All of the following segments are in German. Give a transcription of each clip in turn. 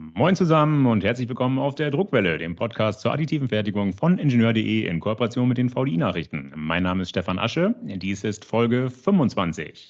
Moin zusammen und herzlich willkommen auf der Druckwelle, dem Podcast zur additiven Fertigung von Ingenieur.de in Kooperation mit den VDI-Nachrichten. Mein Name ist Stefan Asche, dies ist Folge 25.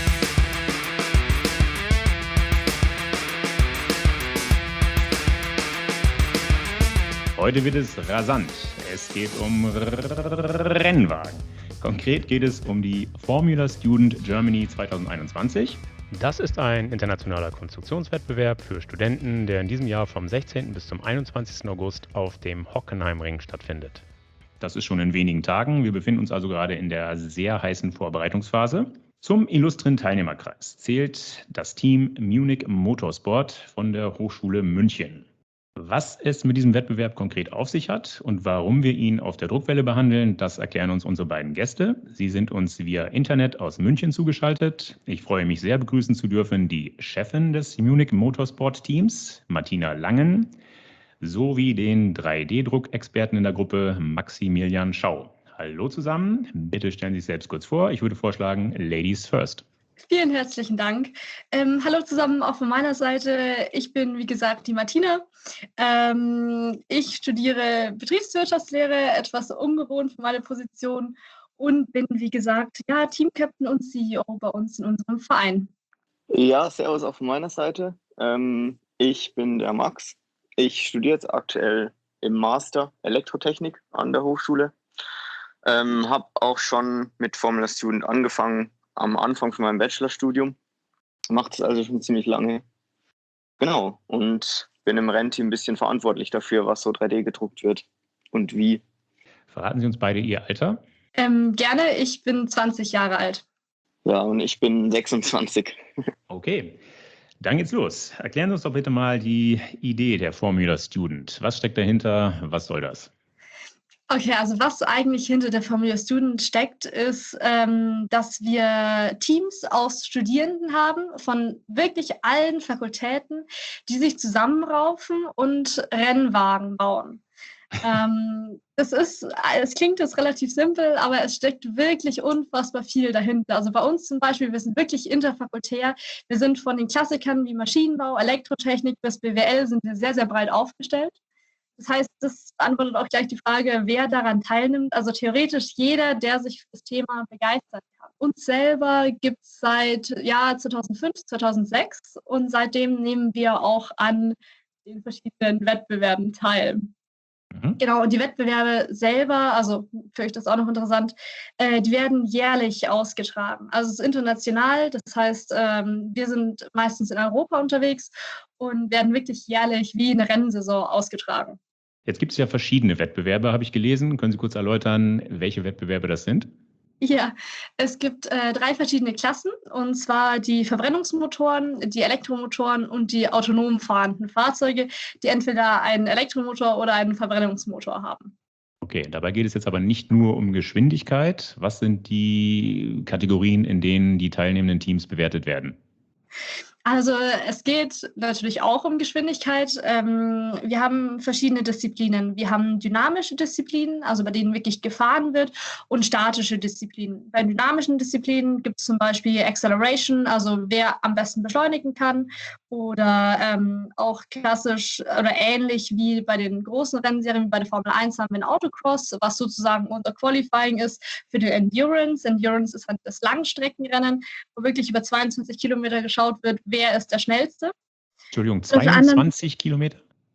Heute wird es rasant. Es geht um Rennwagen. Konkret geht es um die Formula Student Germany 2021. Das ist ein internationaler Konstruktionswettbewerb für Studenten, der in diesem Jahr vom 16. bis zum 21. August auf dem Hockenheimring stattfindet. Das ist schon in wenigen Tagen. Wir befinden uns also gerade in der sehr heißen Vorbereitungsphase. Zum illustren Teilnehmerkreis zählt das Team Munich Motorsport von der Hochschule München. Was es mit diesem Wettbewerb konkret auf sich hat und warum wir ihn auf der Druckwelle behandeln, das erklären uns unsere beiden Gäste. Sie sind uns via Internet aus München zugeschaltet. Ich freue mich sehr, begrüßen zu dürfen die Chefin des Munich Motorsport Teams, Martina Langen, sowie den 3D-Druckexperten in der Gruppe, Maximilian Schau. Hallo zusammen, bitte stellen Sie sich selbst kurz vor. Ich würde vorschlagen, Ladies first. Vielen herzlichen Dank. Hallo zusammen auch von meiner Seite. Ich bin, wie gesagt, die Martina. Ich studiere Betriebswirtschaftslehre, etwas ungewohnt für meine Position und bin, wie gesagt, Teamcaptain und CEO bei uns in unserem Verein. Ja, servus auch von meiner Seite. Ich bin der Max. Ich studiere jetzt aktuell im Master Elektrotechnik an der Hochschule. Habe auch schon mit Formula Student angefangen, am Anfang von meinem Bachelorstudium. Macht es also schon ziemlich lange. Genau, und bin im Rennteam ein bisschen verantwortlich dafür, was so 3D gedruckt wird und wie. Verraten Sie uns beide Ihr Alter? Gerne, ich bin 20 Jahre alt. Ja, und ich bin 26. Okay, dann geht's los. Erklären Sie uns doch bitte mal die Idee der Formula Student. Was steckt dahinter? Was soll das? Okay, also was eigentlich hinter der Formula Student steckt, ist, dass wir Teams aus Studierenden haben von wirklich allen Fakultäten, die sich zusammenraufen und Rennwagen bauen. Es klingt jetzt relativ simpel, aber es steckt wirklich unfassbar viel dahinter. Also bei uns zum Beispiel, wir sind wirklich interfakultär. Wir sind von den Klassikern wie Maschinenbau, Elektrotechnik bis BWL sind wir sehr, sehr breit aufgestellt. Das heißt, das beantwortet auch gleich die Frage, wer daran teilnimmt. Also theoretisch jeder, der sich für das Thema begeistern kann. Uns selber gibt es seit 2005, 2006 und seitdem nehmen wir auch an den verschiedenen Wettbewerben teil. Genau, und die Wettbewerbe selber, also für euch das auch noch interessant, die werden jährlich ausgetragen. Also es ist international, das heißt, wir sind meistens in Europa unterwegs und werden wirklich jährlich wie eine Rennsaison ausgetragen. Jetzt gibt es ja verschiedene Wettbewerbe, habe ich gelesen. Können Sie kurz erläutern, welche Wettbewerbe das sind? Ja, es gibt 3 verschiedene Klassen, und zwar die Verbrennungsmotoren, die Elektromotoren und die autonom fahrenden Fahrzeuge, die entweder einen Elektromotor oder einen Verbrennungsmotor haben. Okay, dabei geht es jetzt aber nicht nur um Geschwindigkeit. Was sind die Kategorien, in denen die teilnehmenden Teams bewertet werden? Also es geht natürlich auch um Geschwindigkeit. Wir haben verschiedene Disziplinen. Wir haben dynamische Disziplinen, also bei denen wirklich gefahren wird, und statische Disziplinen. Bei dynamischen Disziplinen gibt es zum Beispiel Acceleration, also wer am besten beschleunigen kann, oder auch klassisch oder ähnlich wie bei den großen Rennserien, wie bei der Formel 1 haben wir ein Autocross, was sozusagen unser Qualifying ist für den Endurance. Endurance ist halt das Langstreckenrennen, wo wirklich über 22 Kilometer geschaut wird, wer ist der Schnellste. Entschuldigung, 22 Kilometer?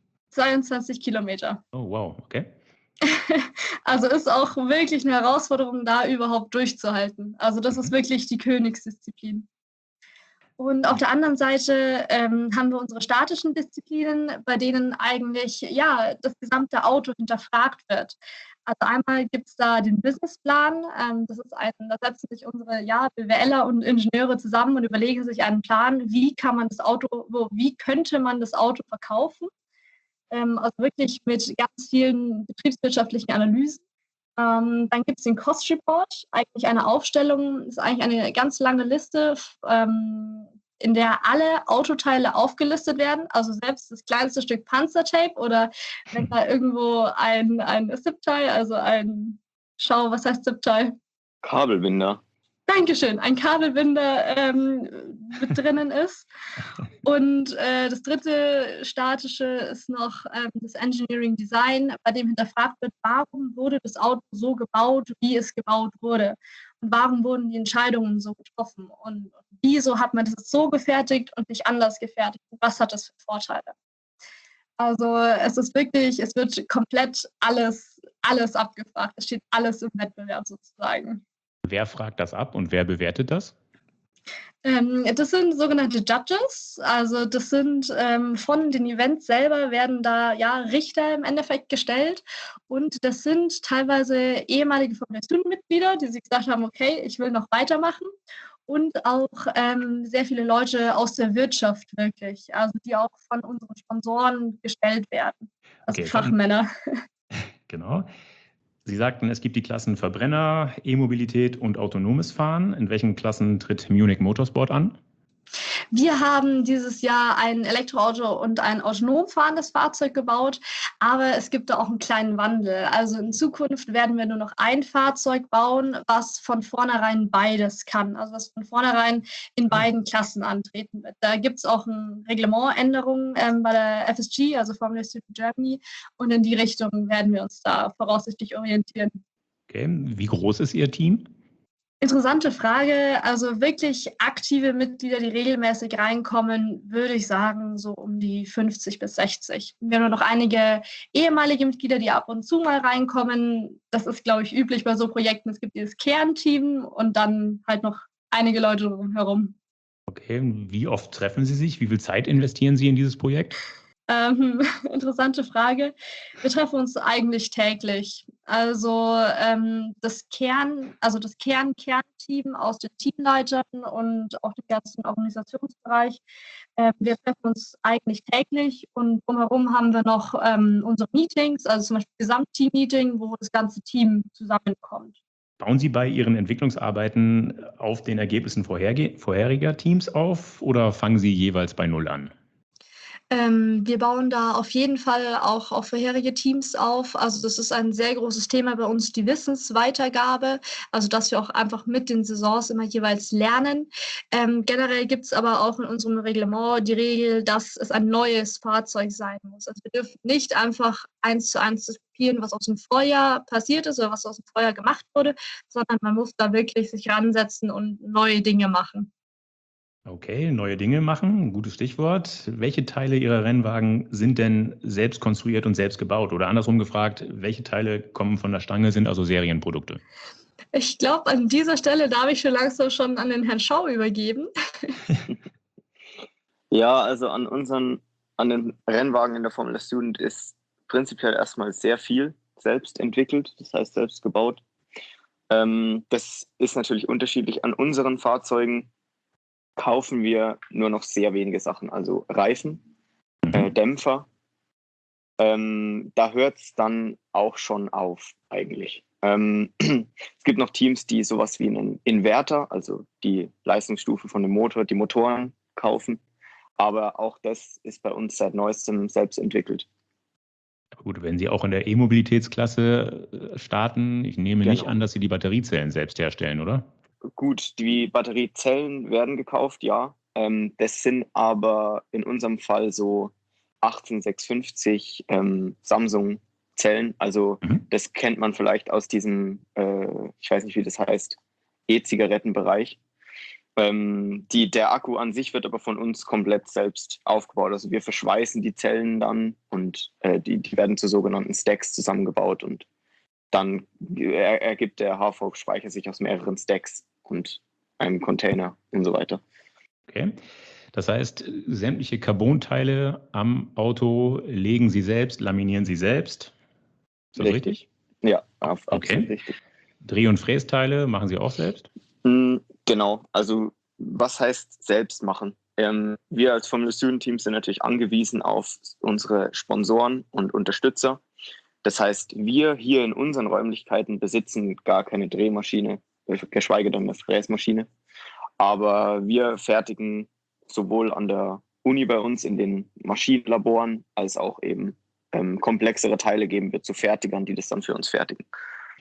22 Kilometer. Oh, wow, okay. Also ist auch wirklich eine Herausforderung, da überhaupt durchzuhalten. Also das ist wirklich die Königsdisziplin. Und auf der anderen Seite haben wir unsere statischen Disziplinen, bei denen eigentlich das gesamte Auto hinterfragt wird. Also einmal gibt es da den Businessplan. Da setzen sich unsere BWLer und Ingenieure zusammen und überlegen sich einen Plan, wie könnte man das Auto verkaufen. Also wirklich mit ganz vielen betriebswirtschaftlichen Analysen. Dann gibt es den Cost Report, eigentlich eine Aufstellung, ist eigentlich eine ganz lange Liste, in der alle Autoteile aufgelistet werden, also selbst das kleinste Stück Panzertape oder wenn da irgendwo ein Zip-Tie, also was heißt Zip-Tie? Kabelbinder. Dankeschön, ein Kabelbinder mit drinnen ist. Und das dritte statische ist noch das Engineering Design, bei dem hinterfragt wird, warum wurde das Auto so gebaut, wie es gebaut wurde? Und warum wurden die Entscheidungen so getroffen? Und wieso hat man das so gefertigt und nicht anders gefertigt? Und was hat das für Vorteile? Also es ist wirklich, es wird komplett alles abgefragt. Es steht alles im Wettbewerb sozusagen. Wer fragt das ab und wer bewertet das? Das sind sogenannte Judges, also das sind von den Events selber werden da Richter im Endeffekt gestellt und das sind teilweise ehemalige Formel-1-Mitglieder, die sich gesagt haben, okay, ich will noch weitermachen und auch sehr viele Leute aus der Wirtschaft wirklich, also die auch von unseren Sponsoren gestellt werden, also Okay, Fachmänner. Genau. Sie sagten, es gibt die Klassen Verbrenner, E-Mobilität und autonomes Fahren. In welchen Klassen tritt Munich Motorsport an? Wir haben dieses Jahr ein Elektroauto und ein autonom fahrendes Fahrzeug gebaut, aber es gibt da auch einen kleinen Wandel. Also in Zukunft werden wir nur noch ein Fahrzeug bauen, was von vornherein beides kann, also was von vornherein in beiden Klassen antreten wird. Da gibt es auch eine Reglementänderung bei der FSG, also Formula Student Germany, und in die Richtung werden wir uns da voraussichtlich orientieren. Okay. Wie groß ist Ihr Team? Interessante Frage. Also wirklich aktive Mitglieder, die regelmäßig reinkommen, würde ich sagen, so um die 50 bis 60. Wir haben nur noch einige ehemalige Mitglieder, die ab und zu mal reinkommen. Das ist, glaube ich, üblich bei so Projekten. Es gibt dieses Kernteam und dann halt noch einige Leute drumherum. Okay. Wie oft treffen Sie sich? Wie viel Zeit investieren Sie in dieses Projekt? Interessante Frage. Wir treffen uns eigentlich täglich. Also das Kernteam aus den Teamleitern und auch dem ganzen Organisationsbereich. Wir treffen uns eigentlich täglich und drumherum haben wir noch unsere Meetings, also zum Beispiel Gesamtteam-Meeting, wo das ganze Team zusammenkommt. Bauen Sie bei Ihren Entwicklungsarbeiten auf den Ergebnissen vorheriger Teams auf oder fangen Sie jeweils bei Null an? Wir bauen da auf jeden Fall auch auf vorherige Teams auf. Also das ist ein sehr großes Thema bei uns, die Wissensweitergabe, also dass wir auch einfach mit den Saisons immer jeweils lernen. Generell gibt es aber auch in unserem Reglement die Regel, dass es ein neues Fahrzeug sein muss. Also wir dürfen nicht einfach 1:1 das kopieren, was aus dem Vorjahr passiert ist oder was aus dem Vorjahr gemacht wurde, sondern man muss da wirklich sich ransetzen und neue Dinge machen. Okay, neue Dinge machen, ein gutes Stichwort. Welche Teile Ihrer Rennwagen sind denn selbst konstruiert und selbst gebaut? Oder andersrum gefragt, welche Teile kommen von der Stange, sind also Serienprodukte? Ich glaube, an dieser Stelle darf ich schon an den Herrn Schau übergeben. Ja, also an den Rennwagen in der Formula Student ist prinzipiell erstmal sehr viel selbst entwickelt, das heißt selbst gebaut. Das ist natürlich unterschiedlich. An unseren Fahrzeugen kaufen wir nur noch sehr wenige Sachen, also Reifen, Dämpfer. Da hört es dann auch schon auf eigentlich. Es gibt noch Teams, die sowas wie einen Inverter, also die Leistungsstufe von dem Motor, die Motoren kaufen. Aber auch das ist bei uns seit neuestem selbst entwickelt. Gut, wenn Sie auch in der E-Mobilitätsklasse starten, ich nehme nicht an, dass Sie die Batteriezellen selbst herstellen, oder? Gut, die Batteriezellen werden gekauft, ja. Das sind aber in unserem Fall so 18650 Samsung-Zellen. Also das kennt man vielleicht aus diesem, ich weiß nicht, wie das heißt, E-Zigarettenbereich. Der Akku an sich wird aber von uns komplett selbst aufgebaut. Also wir verschweißen die Zellen dann und die werden zu sogenannten Stacks zusammengebaut und dann ergibt der HV-Speicher sich aus mehreren Stacks und einem Container und so weiter. Okay. Das heißt, sämtliche Carbonteile am Auto legen Sie selbst, laminieren Sie selbst. Ist das richtig? Ja, absolut richtig. Dreh- und Frästeile machen Sie auch selbst? Genau. Also was heißt selbst machen? Wir als Formula Student Team sind natürlich angewiesen auf unsere Sponsoren und Unterstützer. Das heißt, wir hier in unseren Räumlichkeiten besitzen gar keine Drehmaschine, geschweige denn eine Fräsmaschine. Aber wir fertigen sowohl an der Uni bei uns in den Maschinenlaboren als auch eben komplexere Teile geben wir zu Fertigern, die das dann für uns fertigen.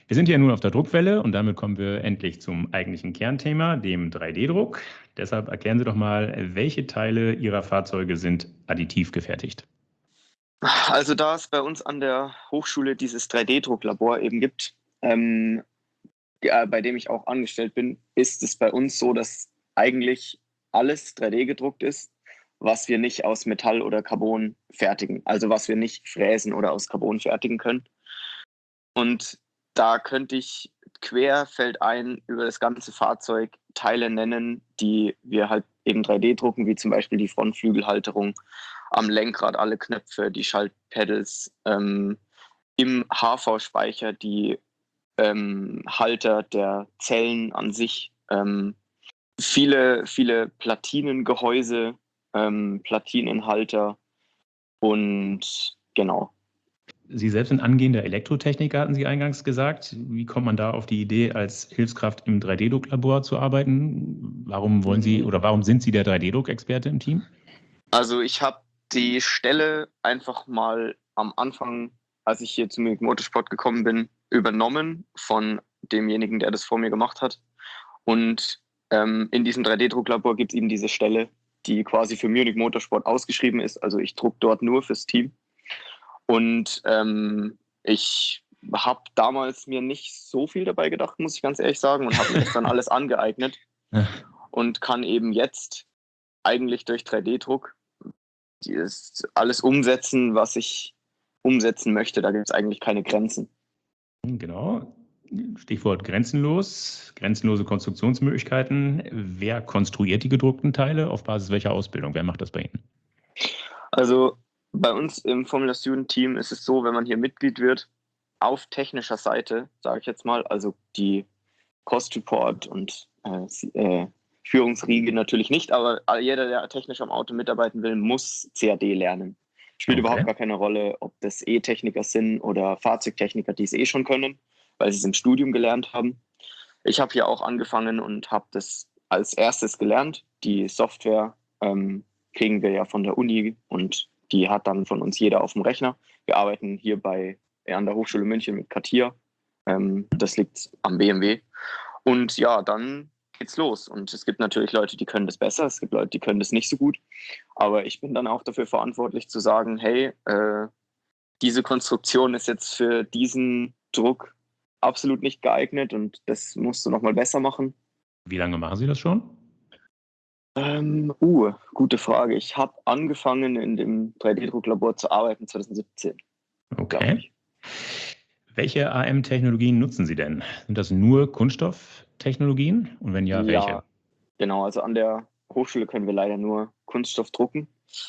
Wir sind ja nun auf der Druckwelle und damit kommen wir endlich zum eigentlichen Kernthema, dem 3D-Druck. Deshalb erklären Sie doch mal, welche Teile Ihrer Fahrzeuge sind additiv gefertigt? Also da es bei uns an der Hochschule dieses 3D-Drucklabor eben gibt, bei dem ich auch angestellt bin, ist es bei uns so, dass eigentlich alles 3D gedruckt ist, was wir nicht aus Metall oder Carbon fertigen, also was wir nicht fräsen oder aus Carbon fertigen können. Und da könnte ich querfeldein über das ganze Fahrzeug Teile nennen, die wir halt eben 3D drucken, wie zum Beispiel die Frontflügelhalterung, am Lenkrad alle Knöpfe, die Schaltpedals, im HV-Speicher die Halter der Zellen an sich, viele Platinengehäuse, Platinenhalter und genau. Sie selbst sind angehender Elektrotechniker, hatten Sie eingangs gesagt. Wie kommt man da auf die Idee, als Hilfskraft im 3D-Drucklabor zu arbeiten? Warum wollen Sie oder warum sind Sie der 3D-Druck-Experte im Team? Also ich habe die Stelle einfach mal am Anfang, als ich hier zum Munich Motorsport gekommen bin, übernommen von demjenigen, der das vor mir gemacht hat. Und in diesem 3D-Drucklabor gibt es eben diese Stelle, die quasi für Munich Motorsport ausgeschrieben ist. Also ich druck dort nur fürs Team. Und ich habe damals mir nicht so viel dabei gedacht, muss ich ganz ehrlich sagen, und habe mir das dann alles angeeignet und kann eben jetzt eigentlich durch 3D-Druck alles umsetzen, was ich umsetzen möchte. Da gibt es eigentlich keine Grenzen. Genau. Stichwort grenzenlos, grenzenlose Konstruktionsmöglichkeiten. Wer konstruiert die gedruckten Teile? Auf Basis welcher Ausbildung? Wer macht das bei Ihnen? Also bei uns im Formula Student Team ist es so, wenn man hier Mitglied wird, auf technischer Seite, sage ich jetzt mal, also die Cost Report und Führungsriege natürlich nicht, aber jeder, der technisch am Auto mitarbeiten will, muss CAD lernen. Spielt überhaupt gar keine Rolle, ob das E-Techniker sind oder Fahrzeugtechniker, die es schon können, weil sie es im Studium gelernt haben. Ich habe hier auch angefangen und habe das als erstes gelernt. Die Software kriegen wir ja von der Uni und die hat dann von uns jeder auf dem Rechner. Wir arbeiten hier an der Hochschule München mit CATIA. Das liegt am BMW. Und ja, dann geht's los. Und es gibt natürlich Leute, die können das besser. Es gibt Leute, die können das nicht so gut. Aber ich bin dann auch dafür verantwortlich zu sagen, hey, diese Konstruktion ist jetzt für diesen Druck absolut nicht geeignet und das musst du nochmal besser machen. Wie lange machen Sie das schon? Gute Frage. Ich habe angefangen in dem 3D-Drucklabor zu arbeiten 2017. Okay. Welche AM-Technologien nutzen Sie denn? Sind das nur Kunststofftechnologien? Und wenn ja, welche? Ja, genau. Also an der Hochschule können wir leider nur Kunststoff drucken.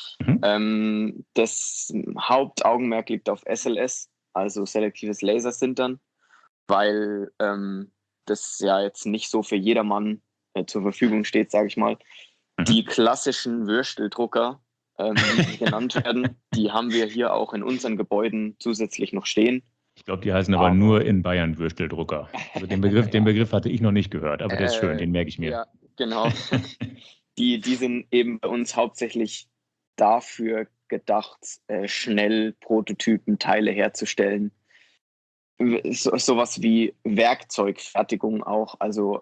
Das Hauptaugenmerk liegt auf SLS, also selektives Lasersintern, weil das ja jetzt nicht so für jedermann zur Verfügung steht, sage ich mal. Die klassischen Würsteldrucker, wie sie genannt werden, die haben wir hier auch in unseren Gebäuden zusätzlich noch stehen. Ich glaube, die heißen aber nur in Bayern Würsteldrucker. Also den Begriff hatte ich noch nicht gehört, aber der ist schön, den merke ich mir. Ja, genau. Die sind eben bei uns hauptsächlich dafür gedacht, schnell Prototypen, Teile herzustellen. Sowas wie Werkzeugfertigung auch, also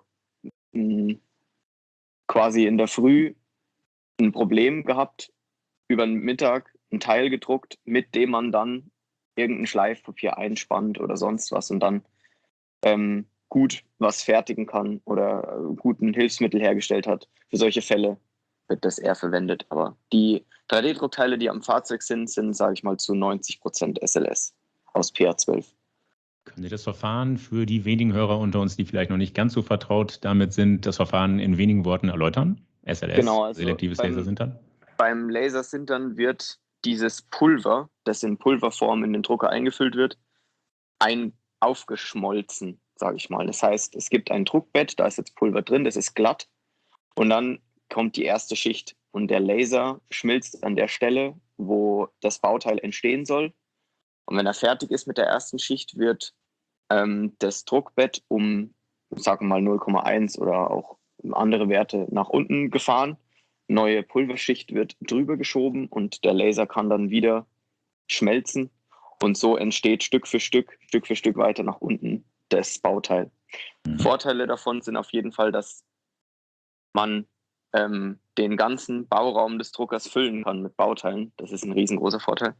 quasi in der Früh ein Problem gehabt, über den Mittag ein Teil gedruckt, mit dem man dann irgendein Schleifpapier einspannt oder sonst was und dann gut was fertigen kann oder gut ein Hilfsmittel hergestellt hat. Für solche Fälle wird das eher verwendet. Aber die 3D-Druckteile, die am Fahrzeug sind, sage ich mal, zu 90% SLS aus PA12. Können Sie das Verfahren für die wenigen Hörer unter uns, die vielleicht noch nicht ganz so vertraut damit sind, das Verfahren in wenigen Worten erläutern? SLS, genau, also selektives Lasersintern? Beim Lasersintern wird dieses Pulver, das in Pulverform in den Drucker eingefüllt wird, aufgeschmolzen, sage ich mal. Das heißt, es gibt ein Druckbett, da ist jetzt Pulver drin, das ist glatt und dann kommt die erste Schicht und der Laser schmilzt an der Stelle, wo das Bauteil entstehen soll. Und wenn er fertig ist mit der ersten Schicht, wird das Druckbett um, sagen wir mal 0,1 oder auch andere Werte nach unten gefahren. Neue Pulverschicht wird drüber geschoben und der Laser kann dann wieder schmelzen. Und so entsteht Stück für Stück weiter nach unten das Bauteil. Vorteile davon sind auf jeden Fall, dass man den ganzen Bauraum des Druckers füllen kann mit Bauteilen. Das ist ein riesengroßer Vorteil.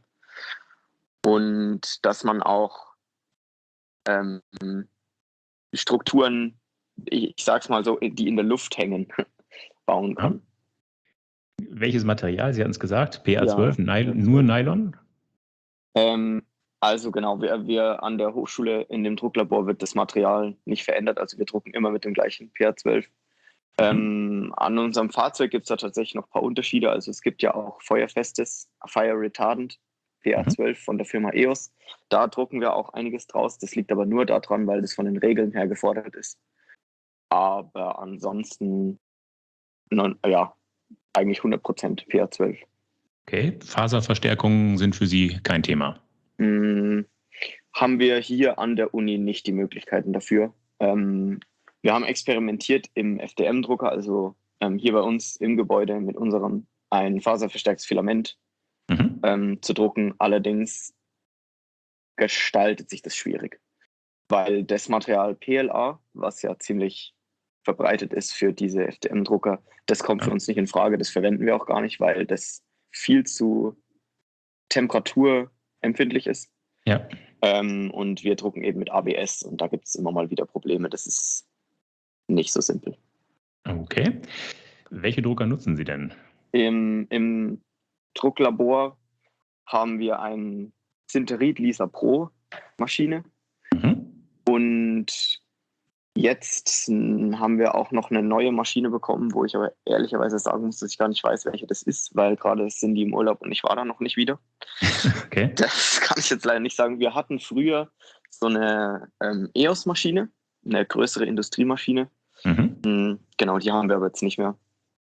Und dass man auch Strukturen, ich sag's mal so, die in der Luft hängen, bauen kann. Welches Material? Sie hatten es gesagt, PA12, Ja, nur Nylon? Also genau, wir an der Hochschule in dem Drucklabor wird das Material nicht verändert, also wir drucken immer mit dem gleichen PA12. An unserem Fahrzeug gibt es da tatsächlich noch ein paar Unterschiede, also es gibt ja auch feuerfestes, Fire Retardant, PA12 von der Firma EOS. Da drucken wir auch einiges draus, das liegt aber nur daran, weil das von den Regeln her gefordert ist. Aber ansonsten, eigentlich 100% PA12. Okay, Faserverstärkungen sind für Sie kein Thema. Haben wir hier an der Uni nicht die Möglichkeiten dafür. Wir haben experimentiert im FDM-Drucker, also hier bei uns im Gebäude mit unserem ein faserverstärktes Filament zu drucken. Allerdings gestaltet sich das schwierig, weil das Material PLA, was ja ziemlich verbreitet ist für diese FDM-Drucker, das kommt für uns nicht in Frage. Das verwenden wir auch gar nicht, weil das viel zu temperaturempfindlich ist. Ja. Und wir drucken eben mit ABS und da gibt es immer mal wieder Probleme. Das ist nicht so simpel. Okay. Welche Drucker nutzen Sie denn? Im Drucklabor haben wir eine Sinterit Lisa Pro Maschine. Und jetzt haben wir auch noch eine neue Maschine bekommen, wo ich aber ehrlicherweise sagen muss, dass ich gar nicht weiß, welche das ist, weil gerade sind die im Urlaub und ich war da noch nicht wieder. Okay. Das kann ich jetzt leider nicht sagen. Wir hatten früher so eine EOS-Maschine, eine größere Industriemaschine. Genau, die haben wir aber jetzt nicht mehr.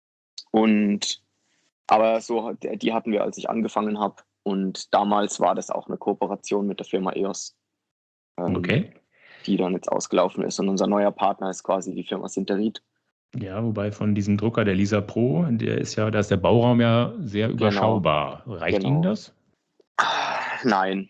Aber so, die hatten wir, als ich angefangen habe. Und damals war das auch eine Kooperation mit der Firma EOS. Okay. Die dann jetzt ausgelaufen ist. Und unser neuer Partner ist quasi die Firma Sinterit. Ja, wobei von diesem Drucker, der Lisa Pro, da ist der Bauraum ja sehr überschaubar. Reicht Ihnen das? Nein.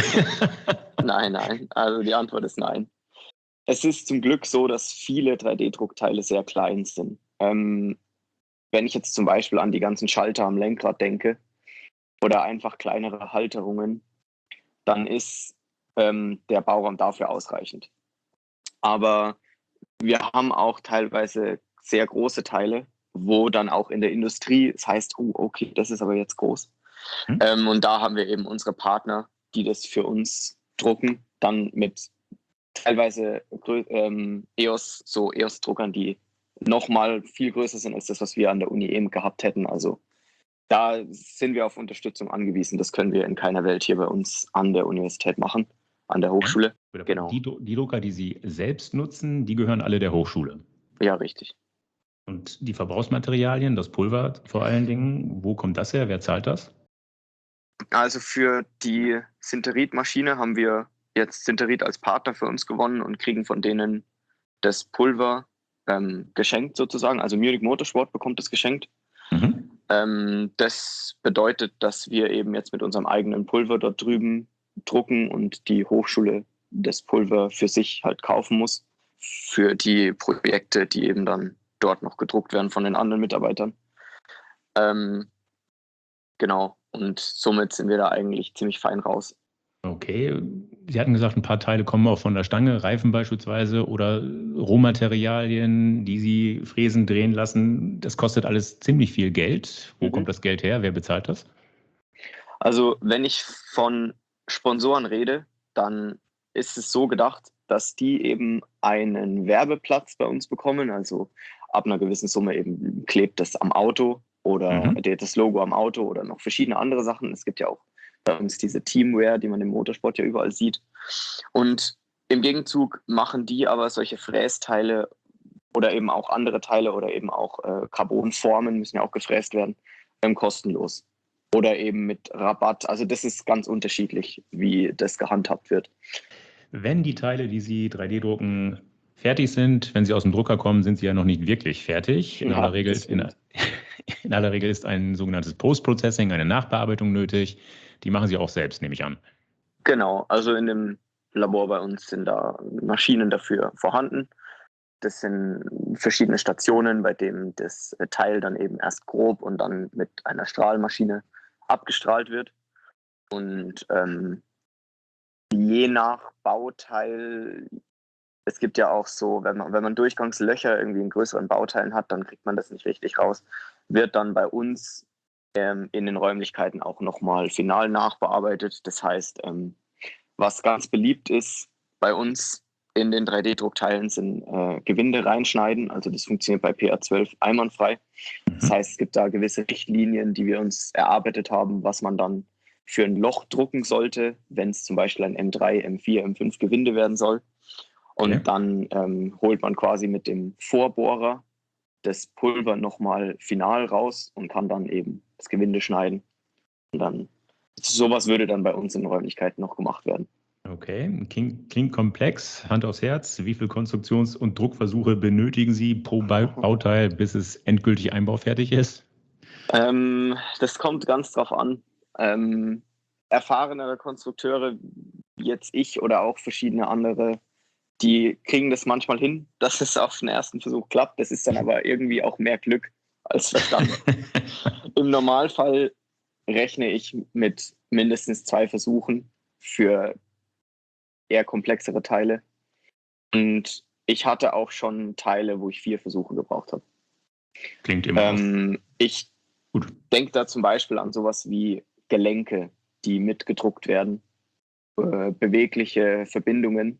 Nein. Also die Antwort ist nein. Es ist zum Glück so, dass viele 3D-Druckteile sehr klein sind. Wenn ich jetzt zum Beispiel an die ganzen Schalter am Lenkrad denke oder einfach kleinere Halterungen, dann ist der Bauraum dafür ausreichend. Aber wir haben auch teilweise sehr große Teile, wo dann auch in der Industrie es heißt, okay, das ist aber jetzt groß. Und da haben wir eben unsere Partner, die das für uns drucken, dann mit teilweise EOS-Druckern, die nochmal viel größer sind als das, was wir an der Uni eben gehabt hätten. Also da sind wir auf Unterstützung angewiesen. Das können wir in keiner Welt hier bei uns an der Universität machen, an der Hochschule. Ja, genau. Die Drucker, die Sie selbst nutzen, die gehören alle der Hochschule. Ja, richtig. Und die Verbrauchsmaterialien, das Pulver vor allen Dingen, wo kommt das her? Wer zahlt das? Also für die Sinterit-Maschine haben wir jetzt Sinterit als Partner für uns gewonnen und kriegen von denen das Pulver geschenkt sozusagen. Also Munich Motorsport bekommt es geschenkt. Das bedeutet, dass wir eben jetzt mit unserem eigenen Pulver dort drüben drucken und die Hochschule das Pulver für sich halt kaufen muss für die Projekte, die eben dann dort noch gedruckt werden von den anderen Mitarbeitern. Genau, und somit sind wir da eigentlich ziemlich fein raus. Okay, Sie hatten gesagt, ein paar Teile kommen auch von der Stange, Reifen beispielsweise oder Rohmaterialien, die Sie fräsen, drehen lassen. Das kostet alles ziemlich viel Geld. Wo kommt das Geld her? Wer bezahlt das? Also wenn ich von Sponsoren rede, dann ist es so gedacht, dass die eben einen Werbeplatz bei uns bekommen. Also ab einer gewissen Summe eben klebt das am Auto oder das Logo am Auto oder noch verschiedene andere Sachen. Es gibt ja auch bei uns diese Teamwear, die man im Motorsport ja überall sieht. Und im Gegenzug machen die aber solche Frästeile oder eben auch andere Teile oder eben auch Carbonformen müssen ja auch gefräst werden, kostenlos. Oder eben mit Rabatt. Also das ist ganz unterschiedlich, wie das gehandhabt wird. Wenn die Teile, die Sie 3D-drucken, fertig sind, wenn sie aus dem Drucker kommen, sind sie ja noch nicht wirklich fertig. In aller Regel ist ein sogenanntes Post-Processing, eine Nachbearbeitung nötig. Die machen Sie auch selbst, nehme ich an. Genau, also in dem Labor bei uns sind da Maschinen dafür vorhanden. Das sind verschiedene Stationen, bei denen das Teil dann eben erst grob und dann mit einer Strahlmaschine abgestrahlt wird. Und je nach Bauteil, es gibt ja auch so, wenn man Durchgangslöcher irgendwie in größeren Bauteilen hat, dann kriegt man das nicht richtig raus, wird dann bei uns in den Räumlichkeiten auch nochmal final nachbearbeitet. Das heißt, was ganz beliebt ist bei uns in den 3D-Druckteilen sind Gewinde reinschneiden. Also das funktioniert bei PA12 einwandfrei. Das heißt, es gibt da gewisse Richtlinien, die wir uns erarbeitet haben, was man dann für ein Loch drucken sollte, wenn es zum Beispiel ein M3, M4, M5 Gewinde werden soll. Und dann holt man quasi mit dem Vorbohrer das Pulver nochmal final raus und kann dann eben das Gewinde schneiden. Und dann sowas würde dann bei uns in den Räumlichkeiten noch gemacht werden. Okay, klingt komplex. Hand aufs Herz. Wie viele Konstruktions- und Druckversuche benötigen Sie pro Bauteil, bis es endgültig einbaufertig ist? Das kommt ganz drauf an. Erfahrenere Konstrukteure, wie jetzt ich oder auch verschiedene andere, die kriegen das manchmal hin, dass es auf den ersten Versuch klappt. Das ist dann aber irgendwie auch mehr Glück als Verstand. Im Normalfall rechne ich mit mindestens 2 Versuchen für eher komplexere Teile. Und ich hatte auch schon Teile, wo ich 4 Versuche gebraucht habe. Klingt immer Ich denke da zum Beispiel an sowas wie Gelenke, die mitgedruckt werden, bewegliche Verbindungen.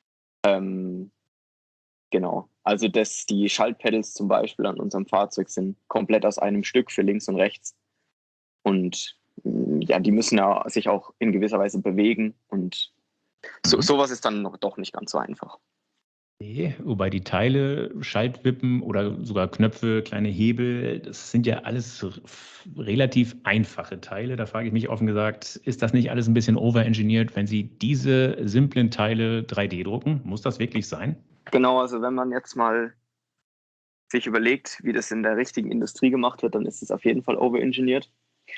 Genau. Also die Schaltpedals zum Beispiel an unserem Fahrzeug sind komplett aus einem Stück für links und rechts. Und ja, die müssen ja sich auch in gewisser Weise bewegen. Und sowas ist dann doch nicht ganz so einfach. Okay, wobei die Teile, Schaltwippen oder sogar Knöpfe, kleine Hebel, das sind ja alles relativ einfache Teile. Da frage ich mich offen gesagt, ist das nicht alles ein bisschen overengineert, wenn Sie diese simplen Teile 3D drucken? Muss das wirklich sein? Genau, also wenn man jetzt mal sich überlegt, wie das in der richtigen Industrie gemacht wird, dann ist es auf jeden Fall overengineert.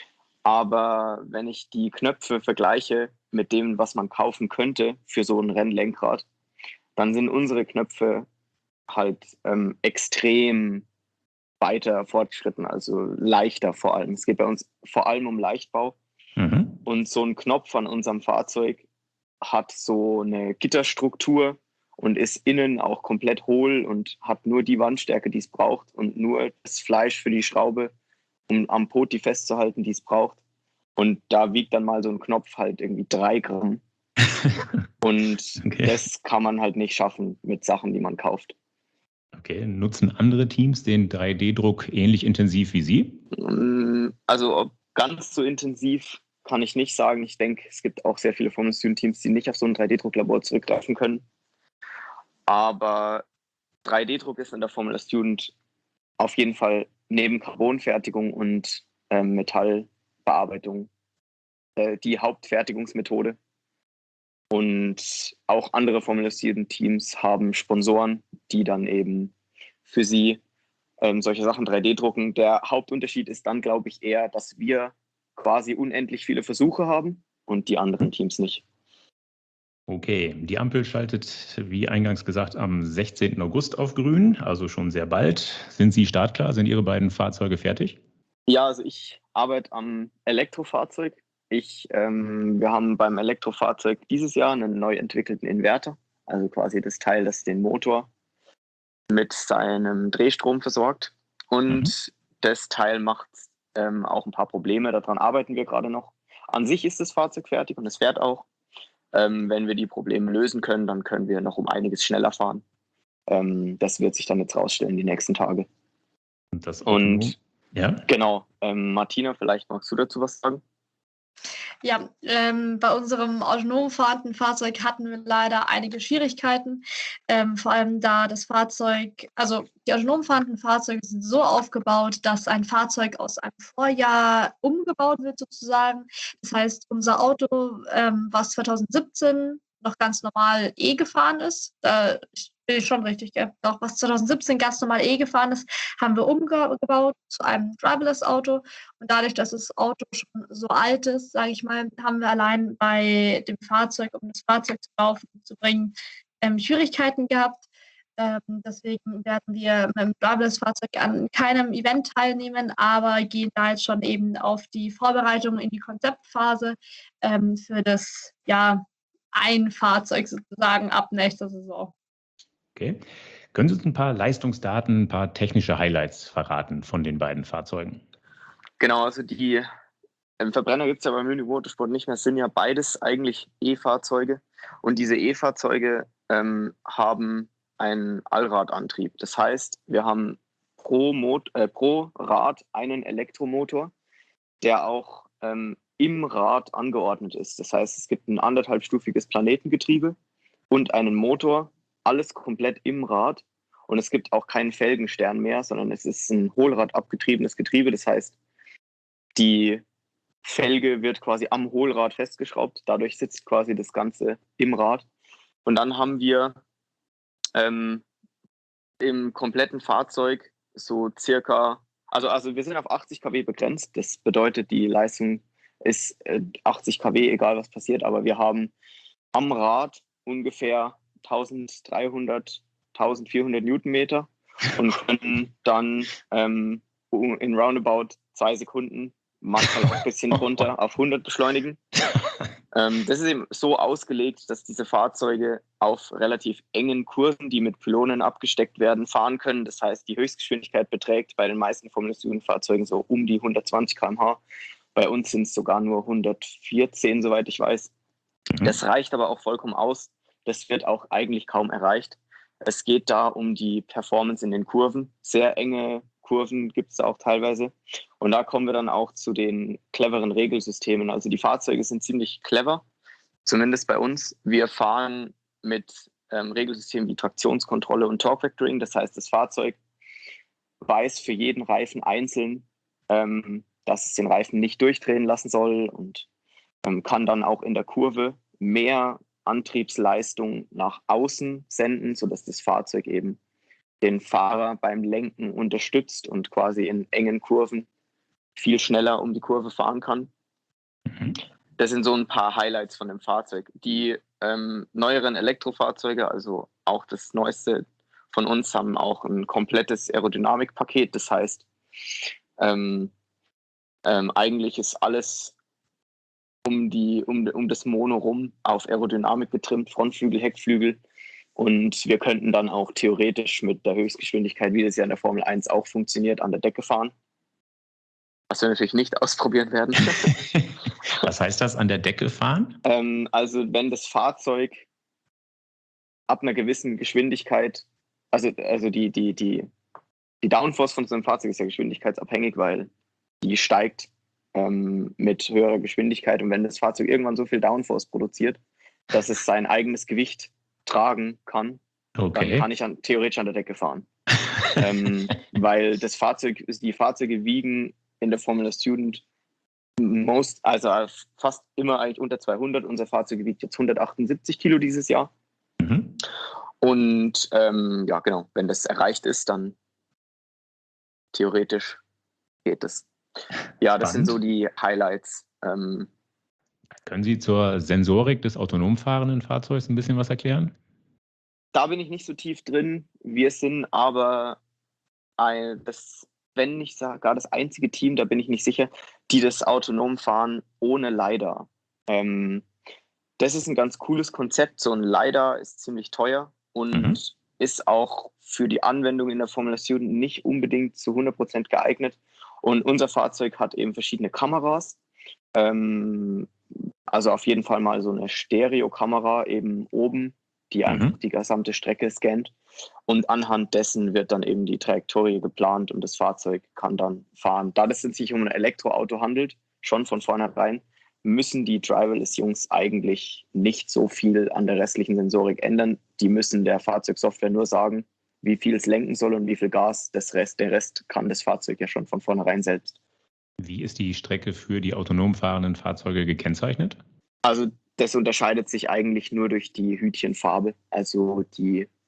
Aber wenn ich die Knöpfe vergleiche mit dem, was man kaufen könnte für so ein Rennlenkrad, dann sind unsere Knöpfe halt extrem weiter fortgeschritten, also leichter vor allem. Es geht bei uns vor allem um Leichtbau. Und so ein Knopf an unserem Fahrzeug hat so eine Gitterstruktur und ist innen auch komplett hohl und hat nur die Wandstärke, die es braucht und nur das Fleisch für die Schraube, um am Poti festzuhalten, die es braucht. Und da wiegt dann mal so ein Knopf halt irgendwie 3 Gramm. Und das kann man halt nicht schaffen mit Sachen, die man kauft. Okay, nutzen andere Teams den 3D-Druck ähnlich intensiv wie Sie? Also ganz so intensiv kann ich nicht sagen. Ich denke, es gibt auch sehr viele Formel-Student-Teams, die nicht auf so ein 3D-Drucklabor zurückgreifen können. Aber 3D-Druck ist in der Formula Student auf jeden Fall neben Carbonfertigung und Metallbearbeitung die Hauptfertigungsmethode. Und auch andere Formula Student Teams haben Sponsoren, die dann eben für sie solche Sachen 3D drucken. Der Hauptunterschied ist dann, glaube ich, eher, dass wir quasi unendlich viele Versuche haben und die anderen Teams nicht. Okay, die Ampel schaltet, wie eingangs gesagt, am 16. August auf grün, also schon sehr bald. Sind Sie startklar? Sind Ihre beiden Fahrzeuge fertig? Ja, also ich arbeite am Elektrofahrzeug. Wir haben beim Elektrofahrzeug dieses Jahr einen neu entwickelten Inverter, also quasi das Teil, das den Motor mit seinem Drehstrom versorgt. Und das Teil macht auch ein paar Probleme, daran arbeiten wir gerade noch. An sich ist das Fahrzeug fertig und es fährt auch. Wenn wir die Probleme lösen können, dann können wir noch um einiges schneller fahren. Das wird sich dann jetzt rausstellen, die nächsten Tage. Ja? Genau, Martina, vielleicht magst du dazu was sagen? Ja, bei unserem autonom fahrenden Fahrzeug hatten wir leider einige Schwierigkeiten, vor allem da das Fahrzeug, also die autonom fahrenden Fahrzeuge sind so aufgebaut, dass ein Fahrzeug aus einem Vorjahr umgebaut wird sozusagen. Das heißt, unser Auto, was 2017 noch ganz normal gefahren ist, Schon richtig, gell? Auch was 2017 ganz normal gefahren ist, haben wir umgebaut zu einem Driverless-Auto. Und dadurch, dass das Auto schon so alt ist, sage ich mal, haben wir allein bei dem Fahrzeug, um das Fahrzeug zu laufen zu bringen, Schwierigkeiten gehabt. Deswegen werden wir mit dem Driverless-Fahrzeug an keinem Event teilnehmen, aber gehen da jetzt schon eben auf die Vorbereitung in die Konzeptphase für das, ja, ein Fahrzeug sozusagen ab nächster Saison. Okay. Können Sie uns ein paar Leistungsdaten, ein paar technische Highlights verraten von den beiden Fahrzeugen? Genau, also die Verbrenner gibt es ja beim Munich Motorsport nicht mehr, es sind ja beides eigentlich E-Fahrzeuge. Und diese E-Fahrzeuge haben einen Allradantrieb. Das heißt, wir haben pro Rad einen Elektromotor, der auch im Rad angeordnet ist. Das heißt, es gibt ein 1,5-stufiges Planetengetriebe und einen Motor, alles komplett im Rad. Und es gibt auch keinen Felgenstern mehr, sondern es ist ein hohlradabgetriebenes Getriebe. Das heißt, die Felge wird quasi am Hohlrad festgeschraubt. Dadurch sitzt quasi das Ganze im Rad. Und dann haben wir im kompletten Fahrzeug so circa, also wir sind auf 80 kW begrenzt. Das bedeutet, die Leistung ist 80 kW, egal was passiert. Aber wir haben am Rad ungefähr 1300, 1400 Newtonmeter und können dann in roundabout 2 Sekunden, manchmal auch ein bisschen runter, auf 100 beschleunigen. Das ist eben so ausgelegt, dass diese Fahrzeuge auf relativ engen Kurven, die mit Pylonen abgesteckt werden, fahren können. Das heißt, die Höchstgeschwindigkeit beträgt bei den meisten Formel-1-Fahrzeugen so um die 120 km/h. Bei uns sind es sogar nur 114, soweit ich weiß. Das reicht aber auch vollkommen aus. Das wird auch eigentlich kaum erreicht. Es geht da um die Performance in den Kurven. Sehr enge Kurven gibt es auch teilweise. Und da kommen wir dann auch zu den cleveren Regelsystemen. Also die Fahrzeuge sind ziemlich clever, zumindest bei uns. Wir fahren mit Regelsystemen wie Traktionskontrolle und Torque Vectoring. Das heißt, das Fahrzeug weiß für jeden Reifen einzeln, dass es den Reifen nicht durchdrehen lassen soll und kann dann auch in der Kurve mehr Antriebsleistung nach außen senden, sodass das Fahrzeug eben den Fahrer beim Lenken unterstützt und quasi in engen Kurven viel schneller um die Kurve fahren kann. Das sind so ein paar Highlights von dem Fahrzeug. Die neueren Elektrofahrzeuge, also auch das neueste von uns, haben auch ein komplettes Aerodynamikpaket. Das heißt, eigentlich ist alles um das Mono rum auf Aerodynamik getrimmt, Frontflügel, Heckflügel. Und wir könnten dann auch theoretisch mit der Höchstgeschwindigkeit, wie das ja in der Formel 1 auch funktioniert, an der Decke fahren. Was wir natürlich nicht ausprobieren werden. Was heißt das, an der Decke fahren? Also wenn das Fahrzeug ab einer gewissen Geschwindigkeit, also die Downforce von so einem Fahrzeug ist ja geschwindigkeitsabhängig, weil die steigt mit höherer Geschwindigkeit. Und wenn das Fahrzeug irgendwann so viel Downforce produziert, dass es sein eigenes Gewicht tragen kann, dann kann ich theoretisch an der Decke fahren. Weil die Fahrzeuge wiegen in der Formula Student fast immer eigentlich unter 200. Unser Fahrzeug wiegt jetzt 178 Kilo dieses Jahr. Und ja, genau, wenn das erreicht ist, dann theoretisch geht es. Ja, das sind so die Highlights. Können Sie zur Sensorik des autonom fahrenden Fahrzeugs ein bisschen was erklären? Da bin ich nicht so tief drin. Wir sind aber wenn nicht sogar das einzige Team, da bin ich nicht sicher, die das autonom fahren ohne LiDAR. Das ist ein ganz cooles Konzept. So ein LiDAR ist ziemlich teuer und ist auch für die Anwendung in der Formula Student nicht unbedingt zu 100% geeignet. Und unser Fahrzeug hat eben verschiedene Kameras. Also auf jeden Fall mal so eine Stereokamera eben oben, die einfach die gesamte Strecke scannt. Und anhand dessen wird dann eben die Trajektorie geplant und das Fahrzeug kann dann fahren. Da es sich um ein Elektroauto handelt, schon von vornherein, müssen die Driverless-Jungs eigentlich nicht so viel an der restlichen Sensorik ändern. Die müssen der Fahrzeugsoftware nur sagen, wie viel es lenken soll und wie viel Gas. Der Rest kann das Fahrzeug ja schon von vornherein selbst. Wie ist die Strecke für die autonom fahrenden Fahrzeuge gekennzeichnet? Also das unterscheidet sich eigentlich nur durch die Hütchenfarbe. Also die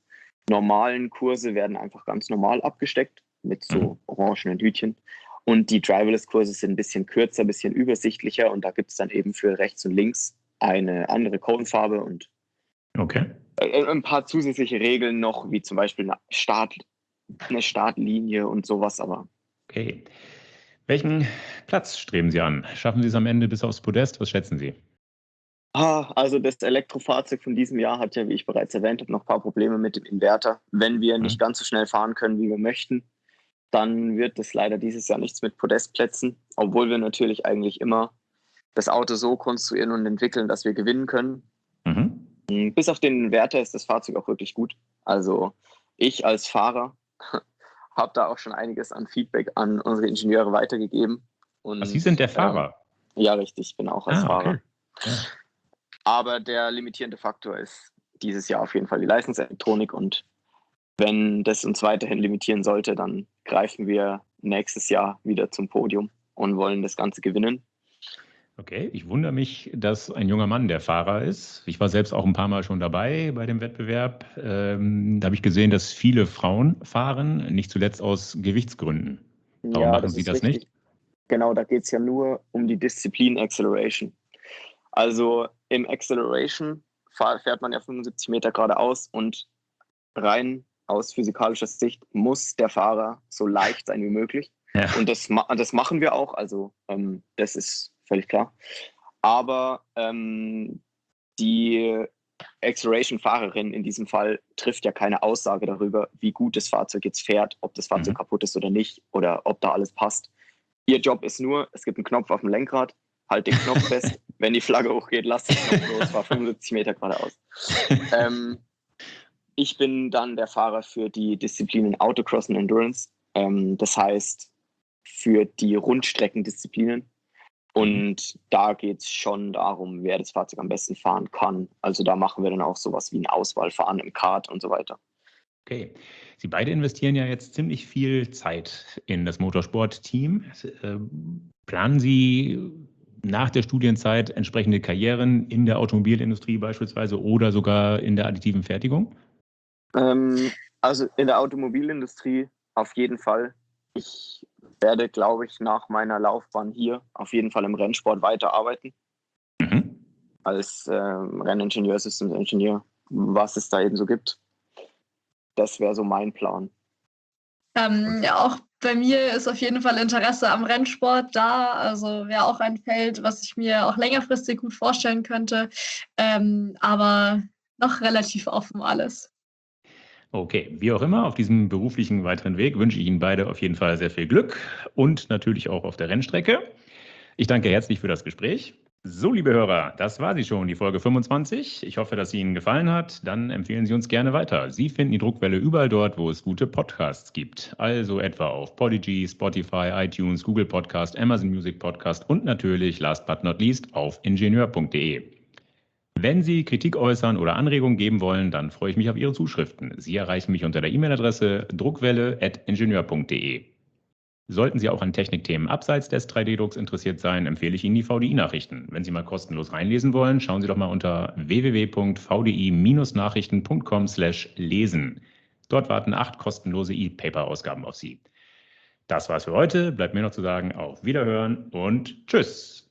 normalen Kurse werden einfach ganz normal abgesteckt mit so orangenen Hütchen. Und die Driverless-Kurse sind ein bisschen kürzer, ein bisschen übersichtlicher und da gibt es dann eben für rechts und links eine andere Conefarbe und ein paar zusätzliche Regeln noch, wie zum Beispiel eine Startlinie und sowas, aber. Okay. Welchen Platz streben Sie an? Schaffen Sie es am Ende bis aufs Podest? Was schätzen Sie? Also das Elektrofahrzeug von diesem Jahr hat ja, wie ich bereits erwähnt habe, noch ein paar Probleme mit dem Inverter. Wenn wir nicht ganz so schnell fahren können, wie wir möchten, dann wird es leider dieses Jahr nichts mit Podestplätzen, obwohl wir natürlich eigentlich immer das Auto so konstruieren und entwickeln, dass wir gewinnen können. Bis auf den Inverter ist das Fahrzeug auch wirklich gut. Also ich als Fahrer habe da auch schon einiges an Feedback an unsere Ingenieure weitergegeben. Und, Sie sind der Fahrer? Ja, richtig, ich bin auch als Fahrer. Okay. Ja. Aber der limitierende Faktor ist dieses Jahr auf jeden Fall die Leistungselektronik und wenn das uns weiterhin limitieren sollte, dann greifen wir nächstes Jahr wieder zum Podium und wollen das Ganze gewinnen. Okay, ich wundere mich, dass ein junger Mann der Fahrer ist. Ich war selbst auch ein paar Mal schon dabei bei dem Wettbewerb. Da habe ich gesehen, dass viele Frauen fahren, nicht zuletzt aus Gewichtsgründen. Warum machen Sie das nicht? Genau, da geht es ja nur um die Disziplin Acceleration. Also im Acceleration fährt man ja 75 Meter geradeaus und rein aus physikalischer Sicht muss der Fahrer so leicht sein wie möglich. Ja. Und das machen wir auch, also das ist völlig klar. Aber die Acceleration-Fahrerin in diesem Fall trifft ja keine Aussage darüber, wie gut das Fahrzeug jetzt fährt, ob das Fahrzeug kaputt ist oder nicht oder ob da alles passt. Ihr Job ist nur, es gibt einen Knopf auf dem Lenkrad, halt den Knopf fest, wenn die Flagge hochgeht, lasst den Knopf los, fahr 75 Meter geradeaus. Ich bin dann der Fahrer für die Disziplinen Autocross und Endurance, das heißt für die Rundstreckendisziplinen. Und da geht es schon darum, wer das Fahrzeug am besten fahren kann. Also da machen wir dann auch sowas wie ein Auswahlfahren im Kart und so weiter. Okay. Sie beide investieren ja jetzt ziemlich viel Zeit in das Motorsport-Team. Planen Sie nach der Studienzeit entsprechende Karrieren in der Automobilindustrie beispielsweise oder sogar in der additiven Fertigung? Also in der Automobilindustrie auf jeden Fall. Ich werde, glaube ich, nach meiner Laufbahn hier auf jeden Fall im Rennsport weiterarbeiten. Als Renningenieur, Systems Engineer, was es da eben so gibt. Das wäre so mein Plan. Ja, auch bei mir ist auf jeden Fall Interesse am Rennsport da. Also wäre auch ein Feld, was ich mir auch längerfristig gut vorstellen könnte. Aber noch relativ offen alles. Okay, wie auch immer, auf diesem beruflichen weiteren Weg wünsche ich Ihnen beide auf jeden Fall sehr viel Glück und natürlich auch auf der Rennstrecke. Ich danke herzlich für das Gespräch. So, liebe Hörer, das war sie schon, die Folge 25. Ich hoffe, dass sie Ihnen gefallen hat. Dann empfehlen Sie uns gerne weiter. Sie finden die Druckwelle überall dort, wo es gute Podcasts gibt. Also etwa auf Podigy, Spotify, iTunes, Google Podcast, Amazon Music Podcast und natürlich, last but not least, auf ingenieur.de. Wenn Sie Kritik äußern oder Anregungen geben wollen, dann freue ich mich auf Ihre Zuschriften. Sie erreichen mich unter der E-Mail-Adresse druckwelle@ingenieur.de. Sollten Sie auch an Technikthemen abseits des 3D-Drucks interessiert sein, empfehle ich Ihnen die VDI-Nachrichten. Wenn Sie mal kostenlos reinlesen wollen, schauen Sie doch mal unter www.vdi-nachrichten.com/lesen. Dort warten 8 kostenlose E-Paper-Ausgaben auf Sie. Das war's für heute. Bleibt mir noch zu sagen, auf Wiederhören und Tschüss.